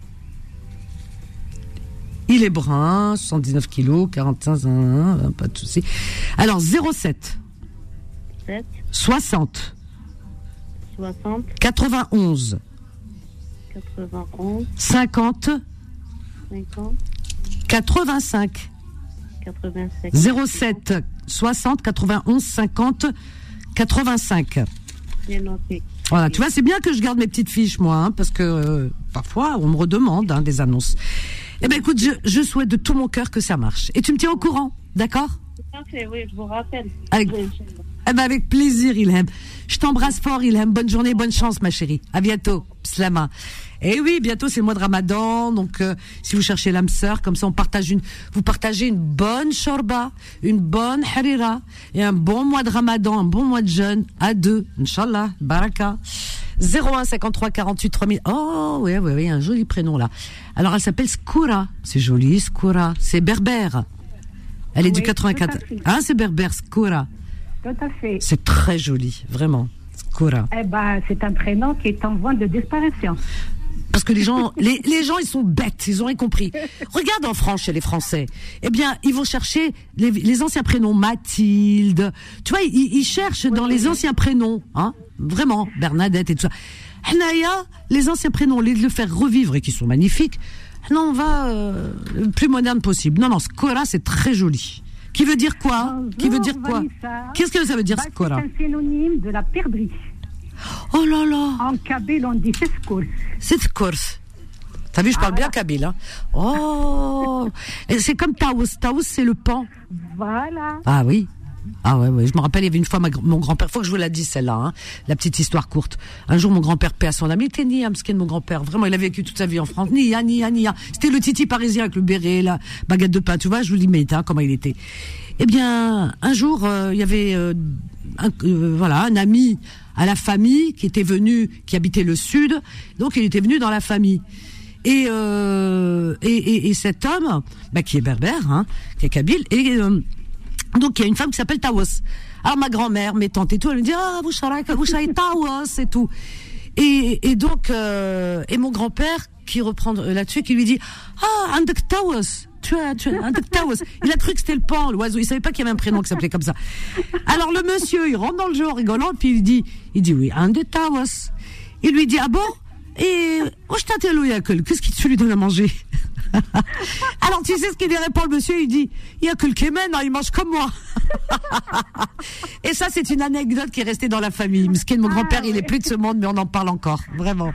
Il est brun, soixante-dix-neuf kilos, quarante-cinq, hein, pas de souci. Alors zéro sept. sept. soixante. soixante. quatre-vingt-onze. quatre-vingt-onze. cinquante. cinquante. quatre-vingt-cinq. quatre-vingt-cinq. zéro sept soixante quatre-vingt-onze cinquante quatre-vingt-cinq. J'ai noté. Voilà, tu vois, c'est bien que je garde mes petites fiches, moi, hein, parce que euh, parfois on me redemande hein, des annonces. Eh ben, écoute, je, je souhaite de tout mon cœur que ça marche. Et tu me tiens au courant, d'accord? Tout à fait, oui, je vous rappelle. Avec, eh ben, avec plaisir, Ilham. Je t'embrasse fort, Ilham. Bonne journée, bonne chance, ma chérie. À bientôt. Slama. Et oui, bientôt c'est le mois de Ramadan, donc euh, si vous cherchez l'âme sœur, comme ça on partage une, vous partagez une bonne shorba, une bonne harira et un bon mois de Ramadan, un bon mois de jeûne à deux, Inch'Allah, baraka. zéro un cinquante-trois quarante-huit trois mille. Oh oui, oui, oui, un joli prénom là. Alors elle s'appelle Skoura, c'est joli, Skoura, c'est berbère. Elle est oui, du quatre-vingt-quatre. Hein, c'est berbère, Skoura. Tout à fait. C'est très joli, vraiment. Skoura. Eh ben, c'est un prénom qui est en voie de disparition. Parce que les gens, les, les gens, ils sont bêtes, ils ont rien compris. Regarde en France, chez les Français. Eh bien, ils vont chercher les, les anciens prénoms, Mathilde. Tu vois, ils, ils cherchent oui, dans oui, les oui. anciens prénoms, hein. Vraiment, Bernadette et tout ça. Hanaya, les anciens prénoms, les le faire revivre et qui sont magnifiques. Non, on va euh, le plus moderne possible. Non, non, Skora, c'est très joli. Qui veut dire quoi? Bonjour, Qui veut dire quoi? Vanessa. Qu'est-ce que ça veut dire, bah, Skora? C'est un synonyme de la perdrix. Oh là là! En kabyle, on dit seskurs. Seskurs. T'as vu, je parle ah, bien voilà. kabyle, hein? Oh! Et c'est comme Taous. Taous, c'est le pan. Voilà. Ah oui. Ah ouais, ouais. Je me rappelle, il y avait une fois ma, mon grand-père, faut que je vous la dise celle-là, hein, la petite histoire courte. Un jour, mon grand-père, paix à son âme, il était ni Amsken, mon grand-père. Vraiment, il a vécu toute sa vie en France. Ni ya, ni ya, ni ya. C'était le titi parisien avec le béret, la baguette de pain, tu vois, je vous l'imite, hein, comment il était. Eh bien, un jour, euh, il y avait, euh, un, euh, voilà, un ami à la famille qui était venu, qui habitait le sud, donc il était venu dans la famille. Et, euh, et, et, et cet homme, bah, qui est berbère, hein, qui est kabyle, et, euh, donc il y a une femme qui s'appelle Tawas. Alors ma grand-mère, mes tantes et tout, elle me dit ah vous savez vous savez Tawas et tout. Et et donc euh, et mon grand-père qui reprend là-dessus, qui lui dit ah Andak Tawas, tu as tu as Andak Tawas. Il a cru que c'était le pan, l'oiseau. Il savait pas qu'il y avait un prénom qui s'appelait comme ça. Alors le monsieur, il rentre dans le jeu en rigolant, puis il dit il dit oui Andak Tawas. Il lui dit ah bon et qu'est-ce que tu lui donnes à manger? Alors, tu sais ce qu'il lui répond, le monsieur, il dit, il y a que le Kémen, hein, il mange comme moi. Et ça, c'est une anecdote qui est restée dans la famille. Miskin, mon grand-père, il est plus de ce monde, mais on en parle encore, vraiment.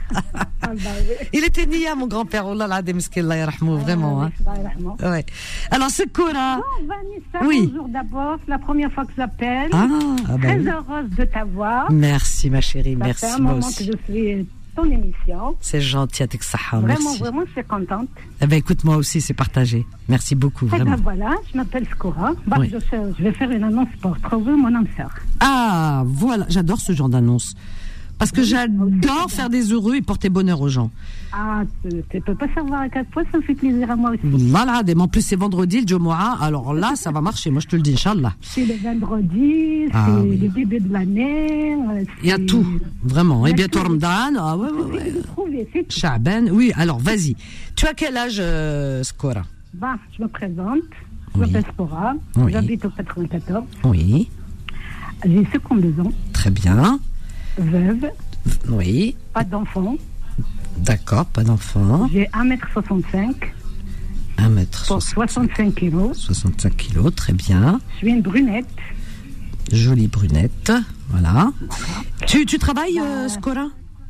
Il était nia, mon grand-père, oh là là, des miskin, Allah yarahmou, vraiment, hein. Ouais. Alors, c'est quoi, là? Bon, Vanessa, oui. Bonjour d'abord, c'est la première fois que j'appelle. Ah, ah bah Très oui. heureuse de t'avoir. Merci, ma chérie, Ça merci, fait un moi moment aussi. que je suis ton émission. C'est gentil, avec ça, Vraiment, merci. vraiment, je suis contente. Eh ben, écoute, moi aussi, c'est partagé. Merci beaucoup, Eh vraiment. ben voilà, je m'appelle Skora. Bah, Oui. je, sais- je vais faire une annonce pour trouver mon âme sœur. Ah, voilà, j'adore ce genre d'annonce. Parce que j'adore faire des heureux et porter bonheur aux gens. Ah, tu ne peux pas savoir à quel point ça me fait plaisir à moi aussi. Voilà, en plus c'est vendredi, le Jumu'ah, alors là, ça va marcher, moi je te le dis, Inch'Allah. C'est le vendredi, Ah, c'est oui. le début de l'année. euh, Il y a c'est- tout, vraiment. Et Il y a bientôt tout. Ramadan, ah ouais, ouais, ouais. C'est de trouver, c'est tout. Cha'ban, oui, alors vas-y. Tu as quel âge, euh, Skora? Bah, je me présente. Je Oui. m'appelle Skora. Oui. J'habite au quatre-vingt-quatorze. Oui, J'ai cinquante-deux ans. très bien. Veuve. Oui, Pas d'enfant. d'accord, pas d'enfant. J'ai un mètre soixante-cinq. un mètre Pour soixante-cinq kilos. soixante-cinq kilos, très bien. Je suis une brunette. Jolie brunette, voilà. Tu, tu travailles, euh, Skora?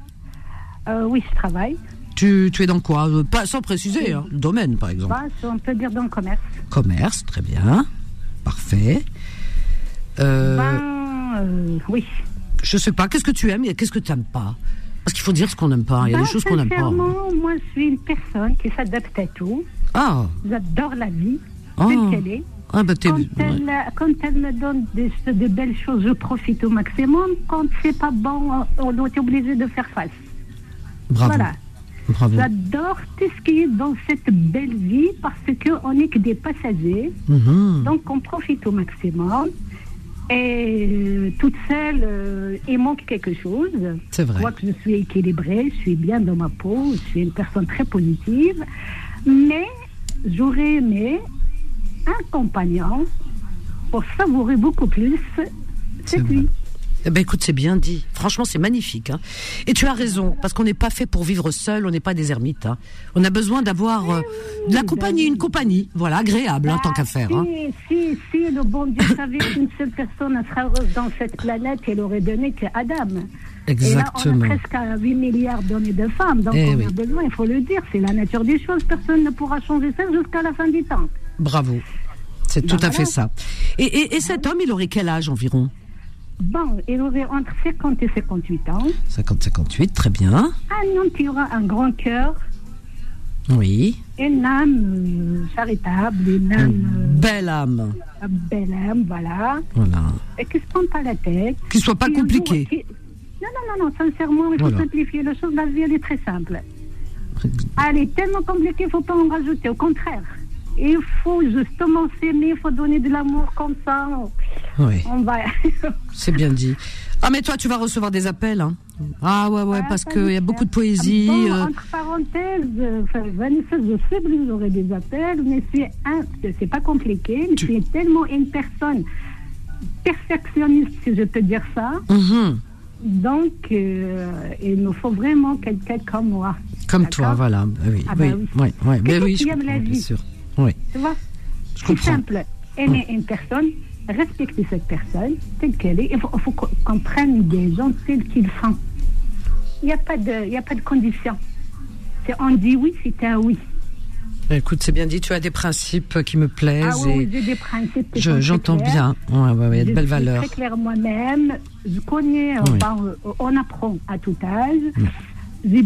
Euh, oui, je travaille. tu, tu es dans quoi? Euh, Pas, sans préciser, hein, domaine par exemple. Bah, on peut dire dans le commerce. Commerce, très bien. Parfait. Euh, Ben, euh, oui. Je sais pas, qu'est-ce que tu aimes et qu'est-ce que tu n'aimes pas? Parce qu'il faut dire ce qu'on n'aime pas. Il y a Ben, des choses qu'on n'aime pas. sincèrement, moi, je suis une personne qui s'adapte à tout. Ah, J'adore la vie, Ah. telle qu'elle est. ah bah t'es. Quand ouais. elle, quand elle me donne des, de belles choses, je profite au maximum. Quand c'est pas bon, on est obligé de faire face. Bravo. Voilà. Bravo. J'adore tout ce qui est dans cette belle vie parce qu'on n'est que des passagers. Mhm. Donc on profite au maximum. Et euh, toute seule, euh, il manque quelque chose. C'est vrai. Je crois que je suis équilibrée, je suis bien dans ma peau, je suis une personne très positive. Mais j'aurais aimé un compagnon pour savourer beaucoup plus C'est cette vrai. vie. Eh ben écoute, c'est bien dit. Franchement, c'est magnifique. Hein. Et tu as raison, parce qu'on n'est pas fait pour vivre seul, on n'est pas des ermites. Hein. On a besoin d'avoir euh, de la compagnie, une compagnie, voilà, agréable, hein, tant qu'à faire. Hein. Si, si, si le bon Dieu savait qu'une seule personne sera heureuse dans cette planète, il aurait donné que Adam. Exactement. Et là, on a presque huit milliards d'hommes et de femmes. Donc, Eh on oui. a besoin, il faut le dire, c'est la nature des choses. Personne ne pourra changer ça jusqu'à la fin du temps. Bravo. C'est tout Ben à fait voilà. ça. Et, et, et cet homme, il aurait quel âge environ? Bon, il aurait entre cinquante et cinquante-huit ans. cinquante cinquante-huit, très bien. Un homme qui aura un grand cœur, Oui. une âme euh, charitable, une âme, Belle âme. euh, belle âme, voilà. Voilà. Et qui ne se prend pas la tête. Qu'il soit pas Qui un jour- compliqué. qui- Non, non, non, non, sincèrement, il faut Voilà. simplifier les choses. La vie, elle est très simple. Elle est tellement compliquée, il ne faut pas en rajouter. Au contraire, il faut justement s'aimer, il faut donner de l'amour comme ça. Oui, On va. c'est bien dit. Ah, mais toi, tu vas recevoir des appels, hein. Ah, ouais, ouais, Ah, parce ça qu'il y a j'espère. beaucoup de poésie. Bon, euh, entre parenthèses, euh, enfin, Vanessa, je sais que vous aurez des appels, mais c'est un, c'est pas compliqué. Mais Tu- c'est tellement une personne perfectionniste, si je peux dire ça. mhm. Donc, euh, il nous faut vraiment quelqu'un comme moi. Comme toi, D'accord. voilà. Oui, Ah bah oui, oui. oui, oui, mais Quelqu'un oui, qui je aime la comprends, bien vie. sûr. Oui, Tu vois, je c'est comprends. simple. Aimer une personne, respecter cette personne telle qu'elle est. Il faut, il faut qu'on qu'on prenne des gens tels qu'ils sont. Il n'y a pas de, il y a pas de condition. C'est on dit oui, c'est un oui. Écoute, c'est bien dit, tu as des principes qui me plaisent Ah oui, et j'ai des principes qui je- sont très j'entends clairs. bien. Ouais, ouais, ouais, il y a de Je belles suis valeurs. très claire moi-même. Je connais, Oui. enfin, euh, on apprend à tout âge. Oui. J'ai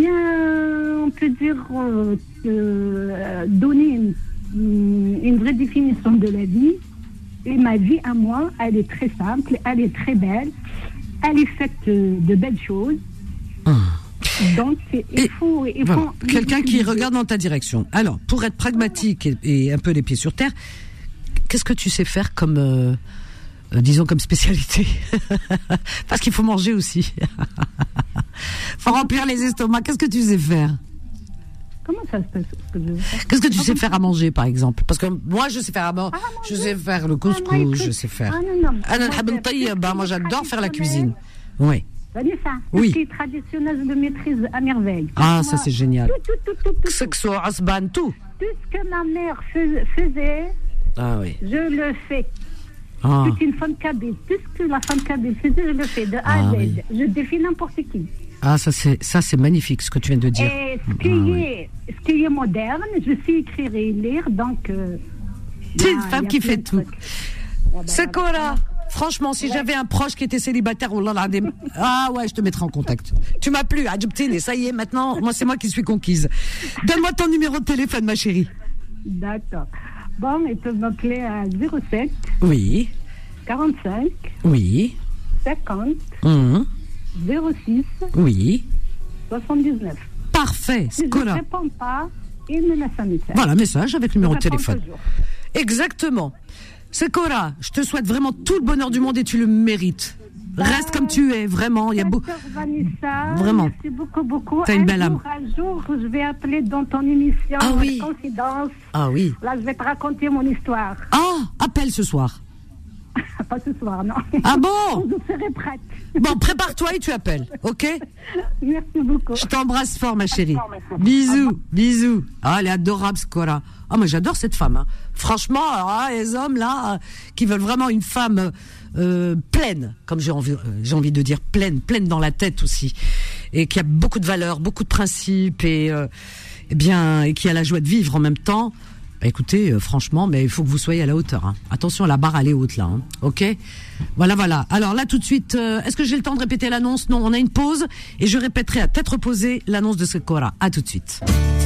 bien, on peut dire, euh, euh, donné une, une vraie définition de la vie. Et ma vie à moi, elle est très simple, elle est très belle, elle est faite euh, de belles choses. Hum. Donc, il Et faut... Il Voilà. faut Quelqu'un qui regarde dans ta direction. Alors, pour être pragmatique et, et un peu les pieds sur terre, qu'est-ce que tu sais faire comme, euh, euh, disons, comme spécialité? Parce qu'il faut manger aussi. Faut remplir les estomacs. Qu'est-ce que tu sais faire? Comment ça se passe ce que je veux faire Qu'est-ce que tu sais faire à manger, par exemple? Parce que moi, je sais faire à manger. Je sais faire le Ah, moi, couscous, écoute. je sais faire. Ah, non, non. Ah, non, Moi, Habib c'est Tayyib, plus moi, j'adore faire la traditionnel. cuisine. Oui. Vanessa, oui. Ce qui est traditionnel, je le maîtrise à merveille. Ah, Moi, ça c'est génial. Tout, tout, tout, tout, tout, Sexo, asban, tout. tout ce que ma mère fais- faisait, Ah oui. je le fais. Ah. Je suis une femme kabyle. Tout ce que la femme kabyle faisait, je le fais de A Ah, à Z. oui. Je défie n'importe qui. Ah, ça c'est, ça c'est magnifique ce que tu viens de dire. Et ce qui, Ah, oui. est, ce qui est moderne, je sais écrire et lire, donc... Euh, C'est une là, femme il y a qui plein fait de tout. trucs. Ah, bah, C'est quoi là? Franchement, si j'avais un proche qui était célibataire, oh là là, des... ah ouais, je te mettrai en contact. Tu m'as plu, Adjubtine, ça y est, maintenant, moi c'est moi qui suis conquise. Donne-moi ton numéro de téléphone, ma chérie. D'accord. Bon, ils peuvent m'appeler à zéro sept Oui, quarante-cinq oui, cinquante hum, zéro six oui. soixante-dix-neuf. Parfait, Si je ne Skola. réponds pas, il me laisse un message. Voilà, message avec le numéro de Je réponds téléphone. toujours. Exactement. Sekora, je te souhaite vraiment tout le bonheur du monde et tu le mérites. Reste comme tu es, vraiment. Il y a beau... Docteur Vanessa, Vraiment. merci beaucoup, beaucoup. T'as une un belle jour, âme. Un jour, je vais appeler dans ton émission Ah oui. Confidence. Ah oui. Là, je vais te raconter mon histoire. Ah, appelle ce soir. Pas ce soir, non. Ah bon? Je serai prête. Bon, prépare-toi et tu appelles, ok? Merci beaucoup. Je t'embrasse fort, ma chérie. Bisous, bisous. Ah, elle est adorable, Skora. Ah, moi, j'adore cette femme. Hein. Franchement, alors, ah, les hommes, là, euh, qui veulent vraiment une femme euh, pleine, comme j'ai envie, euh, j'ai envie de dire, pleine, pleine dans la tête aussi. Et qui a beaucoup de valeurs, beaucoup de principes, et, euh, eh bien, et qui a la joie de vivre en même temps. Bah, écoutez, euh, franchement, mais il faut que vous soyez à la hauteur. Hein. Attention, la barre, elle est haute, là. Hein. Ok? Voilà, voilà. Alors là, tout de suite, euh, est-ce que j'ai le temps de répéter l'annonce? Non, on a une pause, et je répéterai à tête reposée l'annonce de Sekora. À tout de suite.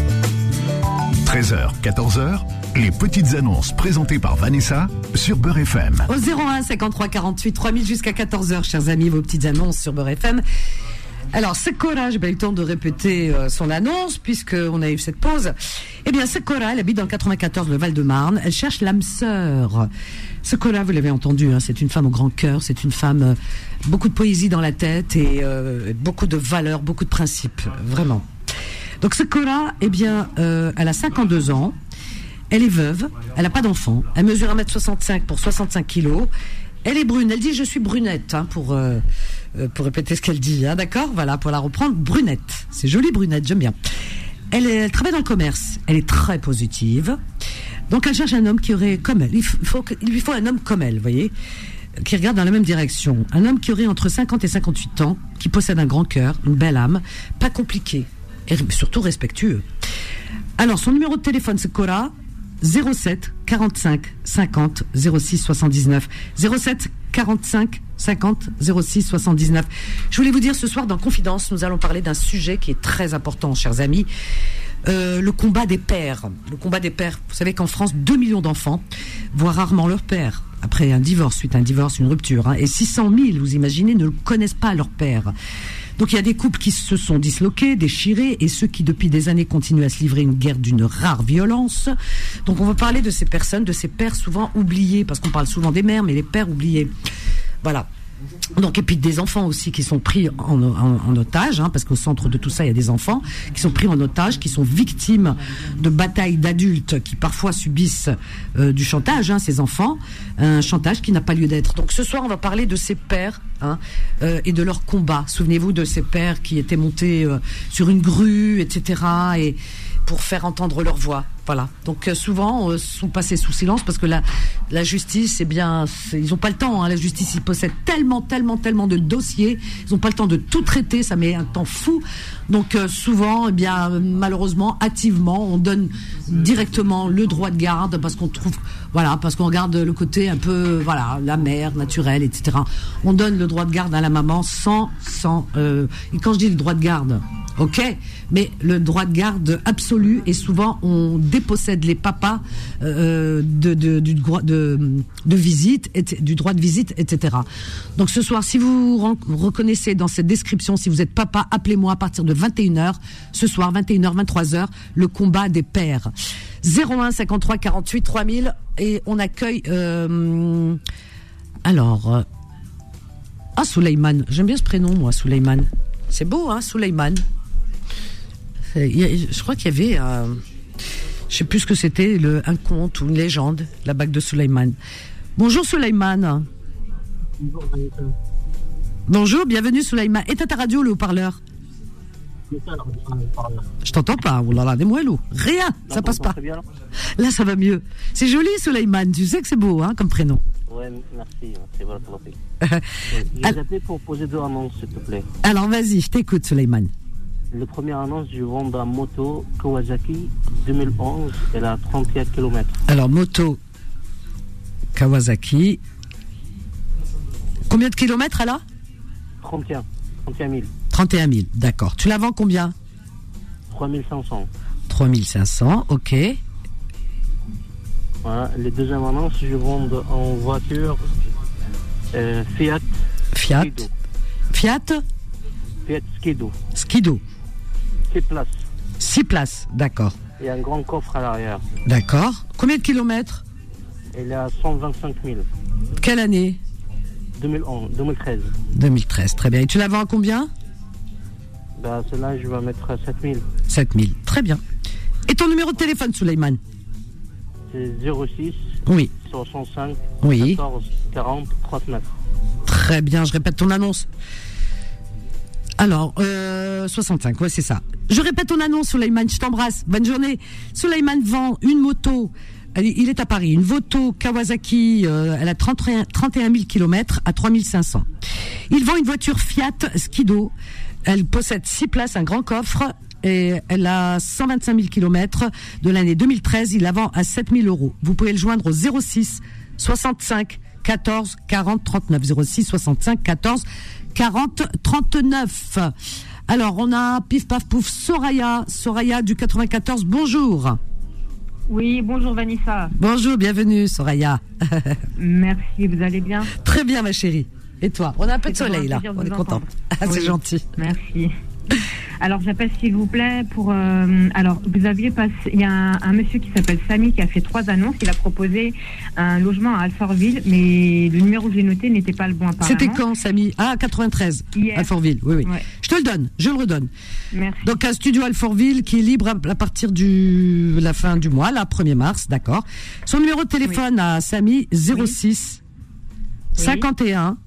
treize heures, quatorze heures, les petites annonces présentées par Vanessa sur Beurre F M. Au zéro un cinquante-trois quarante-huit trois mille jusqu'à quatorze heures, chers amis, vos petites annonces sur Beurre F M. Alors, Sekora, j'ai pas eu le temps de répéter euh, son annonce, puisqu'on a eu cette pause. Eh bien, Sekora, elle habite dans le quatre-vingt-quatorze, le Val-de-Marne. Elle cherche l'âme sœur. Sekora, vous l'avez entendu, hein, c'est une femme au grand cœur, c'est une femme, euh, beaucoup de poésie dans la tête et euh, beaucoup de valeurs, beaucoup de principes, vraiment. Donc, Sekora, eh bien, euh, elle a cinquante-deux ans. Elle est veuve, elle n'a pas d'enfant. Elle mesure un mètre soixante-cinq pour soixante-cinq kilos. Elle est brune. Elle dit je suis brunette, hein, pour euh, euh, pour répéter ce qu'elle dit, hein, d'accord. Voilà, pour la reprendre, brunette. C'est joli, brunette, j'aime bien. Elle, est, elle travaille dans le commerce. Elle est très positive. Donc elle cherche un homme qui aurait comme elle. Il faut que, il lui faut un homme comme elle, vous voyez, qui regarde dans la même direction. Un homme qui aurait entre cinquante et cinquante-huit ans, qui possède un grand cœur, une belle âme, pas compliqué et surtout respectueux. Alors son numéro de téléphone c'est Cora. zéro sept quarante-cinq cinquante zéro six soixante-dix-neuf zéro sept quarante-cinq cinquante zéro six soixante-dix-neuf. Je voulais vous dire ce soir dans Confidence, nous allons parler d'un sujet qui est très important, chers amis. Euh, le combat des pères. Le combat des pères. Vous savez qu'en France, deux millions d'enfants voient rarement leur père. Après un divorce, suite à un divorce, une rupture. Hein, et six cent mille, vous imaginez, ne le connaissent pas leur père. Donc il y a des couples qui se sont disloqués, déchirés, et ceux qui depuis des années continuent à se livrer une guerre d'une rare violence. Donc on va parler de ces personnes, de ces pères souvent oubliés, parce qu'on parle souvent des mères, mais les pères oubliés. Voilà. Donc et puis des enfants aussi qui sont pris en, en, en otage, hein, parce qu'au centre de tout ça il y a des enfants qui sont pris en otage, qui sont victimes de batailles d'adultes qui parfois subissent euh, du chantage, hein, ces enfants, un chantage qui n'a pas lieu d'être. Donc ce soir on va parler de ces pères, hein, euh, et de leur combat. Souvenez-vous de ces pères qui étaient montés euh, sur une grue, et cetera et pour faire entendre leur voix. Voilà. Donc euh, souvent euh, sont passés sous silence parce que la la justice, eh bien, c'est, ils ont pas le temps. Hein, la justice, ils possèdent tellement, tellement, tellement de dossiers, ils ont pas le temps de tout traiter. Ça met un temps fou. Donc euh, souvent, eh bien, malheureusement, hâtivement, on donne directement le droit de garde parce qu'on trouve, voilà, parce qu'on regarde le côté un peu, voilà, la mère naturelle, et cetera. On donne le droit de garde à la maman sans, sans. Euh, et quand je dis le droit de garde. Ok, mais le droit de garde absolu, et souvent on dépossède les papas euh, de, de, du droit de, de visite, et, du droit de visite, et cetera. Donc ce soir, si vous vous reconnaissez dans cette description, si vous êtes papa, appelez-moi à partir de vingt et une heures, ce soir, vingt et une heures, vingt-trois heures, le combat des pères. zéro un cinquante-trois quarante-huit trois mille, et on accueille... Euh, alors... Euh, ah, Souleymane, j'aime bien ce prénom, moi, Souleymane. C'est beau, hein, Souleymane. Je crois qu'il y avait, euh, je sais plus ce que c'était, le, un conte ou une légende, la bague de Souleymane. Bonjour Souleymane. Bonjour, bienvenue Souleymane. Éteins ta radio, le haut-parleur. Je t'entends pas. Oh là là, des moelleux. Rien, non, ça passe pas. Bien, là, ça va mieux. C'est joli, Souleymane. Tu sais que c'est beau, hein, comme prénom. Ouais, merci. C'est vrai, ça va. Je vais t'appeler pour poser deux annonces, s'il te plaît. Alors, vas-y, je t'écoute, Souleymane. Le premier annonce, je vends la moto Kawasaki deux mille onze. Elle a trente et un kilomètres. Alors, moto Kawasaki. Combien de kilomètres, elle a? trente et un. trente et un mille. trente et un mille, d'accord. Tu la vends combien? trois mille cinq cents. trois mille cinq cents, ok. Voilà, les deuxièmes annonces, je vends en voiture euh, Fiat. Fiat. Skido. Fiat. Fiat Skido. Skido. six places. six places, d'accord. Et un grand coffre à l'arrière. D'accord. Combien de kilomètres? Elle est à cent vingt-cinq mille. Quelle année? deux mille onze, deux mille treize. deux mille treize, très bien. Et tu la vends à combien? Bah, celle-là, je vais mettre sept mille. sept mille, très bien. Et ton numéro de téléphone, Souleymane? C'est zéro six. Oui. soixante-cinq. Oui. quatorze, quarante, trente-neuf. Très bien, je répète ton annonce. Alors, euh, soixante-cinq, ouais, c'est ça. Je répète ton annonce, Souleymane, je t'embrasse. Bonne journée. Souleymane vend une moto. Il est à Paris. Une moto Kawasaki, euh, elle a trente et un, trente et un mille kilomètres à trois mille cinq cents. Il vend une voiture Fiat Skido. Elle possède six places, un grand coffre, et elle a cent vingt-cinq mille kilomètres de l'année deux mille treize. Il la vend à sept mille euros. Vous pouvez le joindre au zéro six soixante-cinq quatorze quarante trente-neuf. zéro six soixante-cinq quatorze quarante trente-neuf. Alors, on a pif paf pouf Soraya. Soraya du quatre-vingt-quatorze. Bonjour. Oui, bonjour Vanessa. Bonjour, bienvenue Soraya. Merci, vous allez bien? Très bien ma chérie. Et toi? On a un peu de soleil là, on est content. Ah, c'est oui, gentil. Merci. Alors j'appelle s'il vous plaît pour... Euh, alors vous aviez passé... Il y a un, un monsieur qui s'appelle Samy qui a fait trois annonces. Il a proposé un logement à Alfortville, mais le numéro que j'ai noté n'était pas le bon apparemment. C'était quand Samy? Ah, quatre-vingt-treize. Hier. Alfortville, oui, oui. Ouais. Je te le donne, je le redonne. Merci. Donc un studio Alfortville qui est libre à, à partir du la fin du mois, là, premier mars, d'accord. Son numéro de téléphone oui. à Samy, zéro six oui. cinquante et un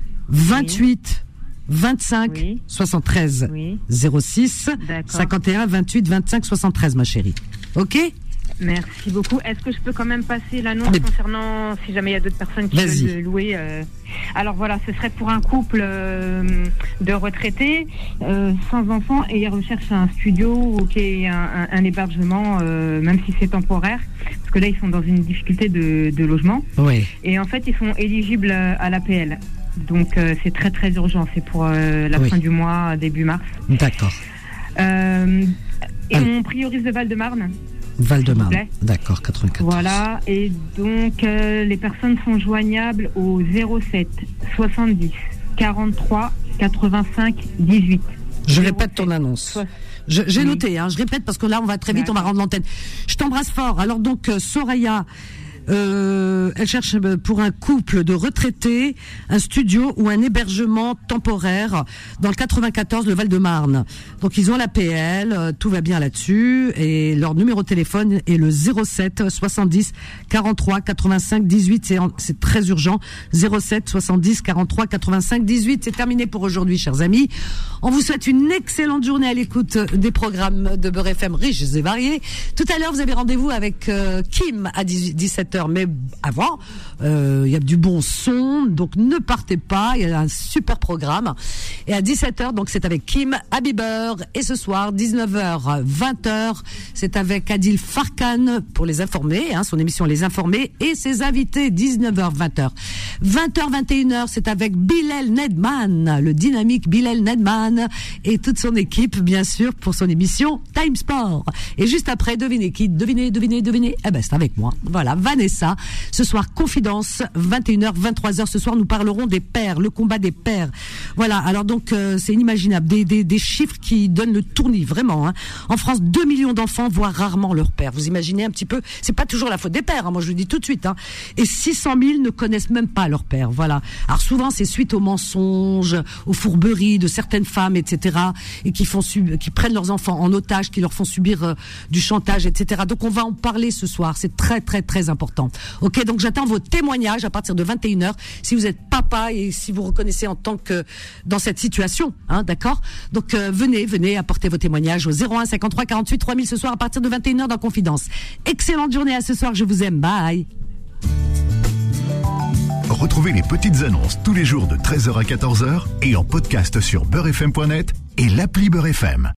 vingt-huit vingt-cinq oui. soixante-treize. Oui. zéro six cinquante et un vingt-huit vingt-cinq soixante-treize, ma chérie. Ok? Merci beaucoup. Est-ce que je peux quand même passer l'annonce Mais... concernant si jamais il y a d'autres personnes qui Vas-y. veulent louer euh... Alors voilà, ce serait pour un couple euh, de retraités euh, sans enfants et ils recherchent un studio ou qui est un, un, un hébergement, euh, même si c'est temporaire, parce que là ils sont dans une difficulté de, de logement. Oui. Et en fait ils sont éligibles à l'A P L. Donc euh, c'est très très urgent, c'est pour euh, la oui. fin du mois, début mars. D'accord. Euh, et Allez. On priorise le Val-de-Marne. Val-de-Marne, d'accord, quatre-vingt-quatorze. Voilà, et donc euh, les personnes sont joignables au zéro sept soixante-dix quarante-trois quatre-vingt-cinq dix-huit. Je répète ton annonce. Je, j'ai oui. noté, hein, je répète parce que là on va très vite, d'accord. On va rendre l'antenne. Je t'embrasse fort. Alors donc euh, Soraya, Euh, elle cherche pour un couple de retraités un studio ou un hébergement temporaire dans le quatre-vingt-quatorze, le Val-de-Marne. Donc ils ont la P L, euh, tout va bien là-dessus et leur numéro de téléphone est le zéro sept soixante-dix quarante-trois quatre-vingt-cinq dix-huit. C'est, c'est très urgent. zéro sept soixante-dix quarante-trois quatre-vingt-cinq dix-huit. C'est terminé pour aujourd'hui, chers amis. On vous souhaite une excellente journée à l'écoute des programmes de Beurre F M riches et variés. Tout à l'heure, vous avez rendez-vous avec euh, Kim à dix-sept heures. Mais avant, il euh, y a du bon son, donc ne partez pas, il y a un super programme. Et à dix-sept heures, donc c'est avec Kim Habiber. Et ce soir, dix-neuf heures, vingt heures, c'est avec Adil Farkan pour les informer, hein, son émission Les Informés, et ses invités, dix-neuf heures, vingt heures. vingt heures, vingt et une heures, c'est avec Bilal Nedman, le dynamique Bilal Nedman, et toute son équipe, bien sûr, pour son émission Time Sport. Et juste après, devinez qui, devinez, devinez, devinez, eh ben c'est avec moi. Voilà, Vanessa. Ce soir, Confidence, vingt et une heures, vingt-trois heures. Ce soir, nous parlerons des pères, le combat des pères. Voilà, alors donc, euh, c'est inimaginable. Des, des, des chiffres qui donnent le tournis, vraiment. Hein. En France, deux millions d'enfants voient rarement leur père. Vous imaginez un petit peu, c'est pas toujours la faute des pères, hein, moi je le dis tout de suite. Hein. Et six cent mille ne connaissent même pas leur père. Voilà. Alors souvent, c'est suite aux mensonges, aux fourberies de certaines femmes, et cetera. Et qui, font sub- qui prennent leurs enfants en otage, qui leur font subir euh, du chantage, et cetera. Donc on va en parler ce soir. C'est très, très, très important. important. Ok, donc j'attends vos témoignages à partir de vingt et une heures. Si vous êtes papa et si vous reconnaissez en tant que dans cette situation, hein, d'accord. Donc euh, venez, venez apporter vos témoignages au zéro un cinquante-trois quarante-huit trois mille ce soir à partir de vingt et une heures dans Confidence. Excellente journée à ce soir, je vous aime, bye. Retrouvez les petites annonces tous les jours de treize heures à quatorze heures et en podcast sur beurre f m point net et l'appli Beurre F M.